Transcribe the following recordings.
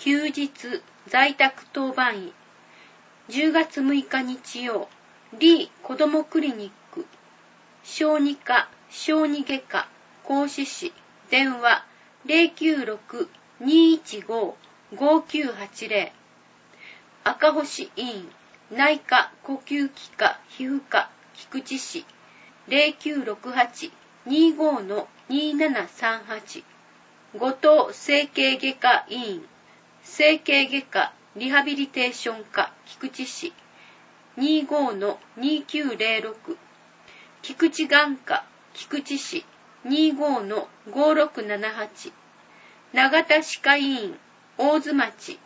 休日在宅当番医。10月6日日曜、リー子どもクリニック、小児科、小児外科、講師士、電話 096-215-5980。赤星医院、内科、呼吸器科、皮膚科、菊池市、0968-25-2738。後藤整形外科医院、整形外科リハビリテーション科菊池市 25-2906。菊池眼科菊池市 25-5678。長田歯科医院大津町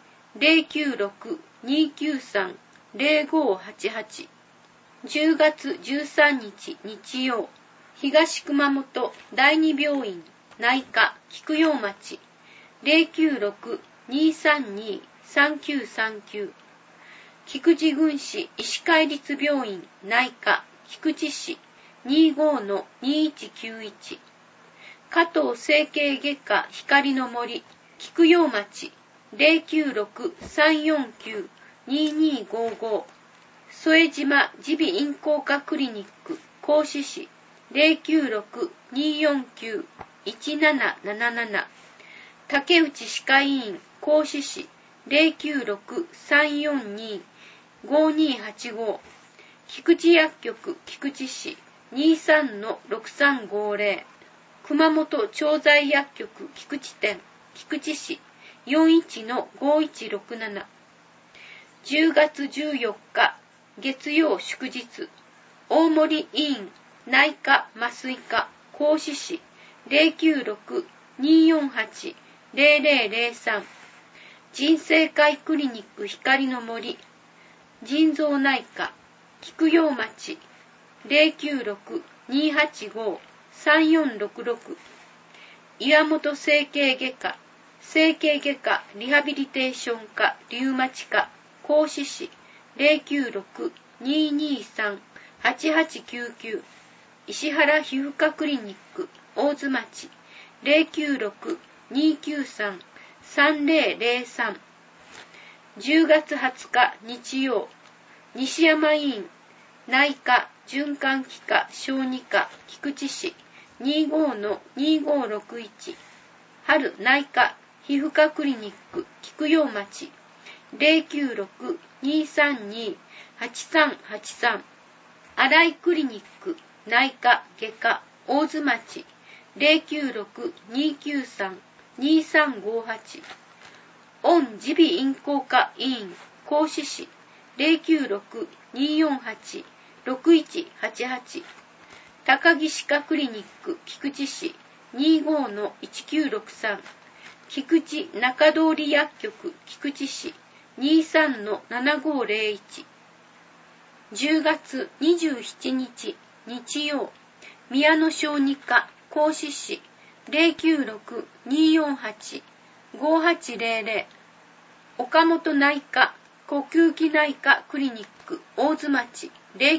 096-293-0588。10月13日日曜、東熊本第二病院内科菊陽町 096-232-3939。菊池郡市医師会立病院内科菊池市 25-2191。加藤整形外科光の森菊陽町 096-349-2255。添島耳鼻咽喉科クリニック講師市 096-249-1777。竹内歯科医院講師市 096-342-5285。菊池薬局菊池市 23-6350。熊本調剤薬局菊池店菊池市 41-5167。10月14日月曜祝日、大森医院内科麻酔科講師市 096-248-0003。人生会クリニック光の森腎臓内科菊陽町 096-285-3466。岩本整形外科整形外科リハビリテーション科リウマチ科講師市 096-223-8899。石原皮膚科クリニック大津町 096-293-3003。10月20日日曜、西山医院内科循環器科小児科菊池市 25-2561。春内科皮膚科クリニック菊陽町 096-232-8383。新井クリニック内科外科大津町 096-293-2358。御耳鼻咽喉科医院講師市 096-248-6188。高木歯科クリニック菊池市 25-1963。菊池中通り薬局菊池市 23-7501。10月27日日曜、宮野小児科講師市 096-248-5800。岡本内科呼吸器内科クリニック大津町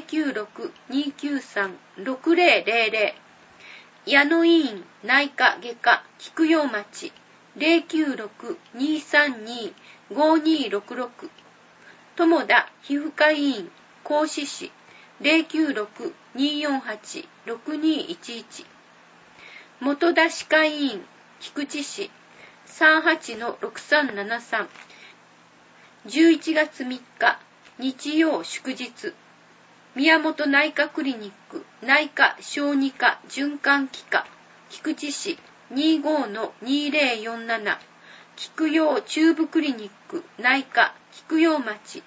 096-293-6000。矢野医院内科外科菊陽町 096-232-5266。友田皮膚科医院講師市 096-248-6211。元田歯科医院菊池市 38-6373。11月3日日曜祝日、宮本内科クリニック内科小児科循環器科菊池市 25-2047。菊陽中部クリニック内科菊陽町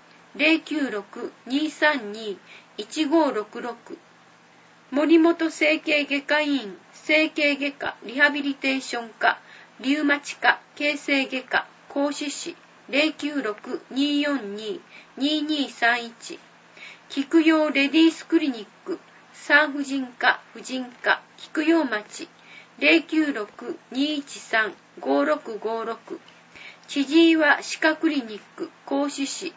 096-232-1566。森本整形外科医院整形外科リハビリテーション科リウマチ科形成外科講師市 096-242-2231。菊陽レディースクリニック産婦人科婦人科菊陽町 096-213-5656。千々岩歯科クリニック講師市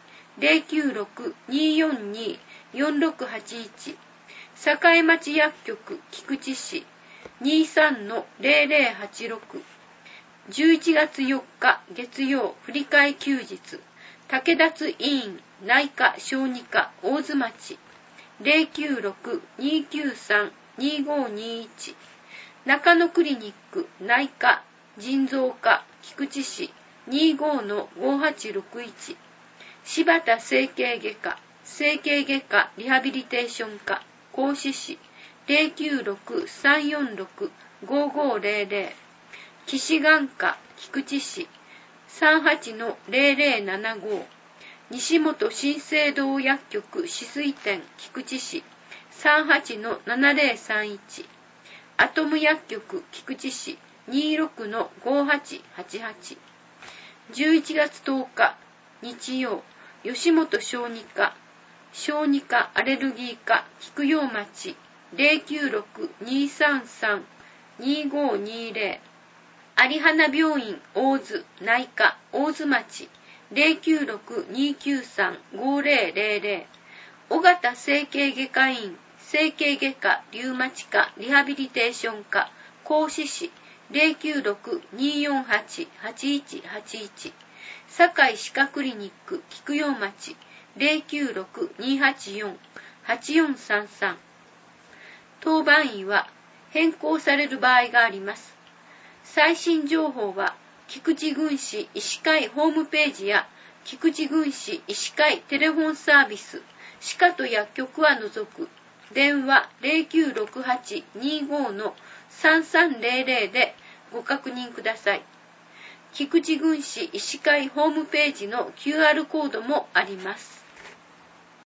096-242-4681。栄町薬局菊池市 23-0086。 11月4日月曜振り替え休日、竹立医院内科小児科大津町 096-293-2521、中野クリニック内科腎臓科菊池市 25-5861、柴田整形外科リハビリテーション科合志市 096-346-5500、岸眼科菊池市 38-0075、西本新生堂薬局止水店菊池市 38-7031、アトム薬局菊池市 26-5888。11月10日日曜、吉本小児科アレルギー科菊陽町 096-233-2520、有花病院大津内科大津町 096-293-5000、尾形整形外科院整形外科リウマチ科リハビリテーション科甲子市 096-248-8181、堺歯科クリニック菊陽町 096-284-8433。当番医は変更される場合があります。最新情報は菊池郡市医師会ホームページや菊池郡市医師会テレフォンサービス、歯科と薬局は除く電話 0968-25-3300 でご確認ください。菊池郡市医師会ホームページの QR コードもあります。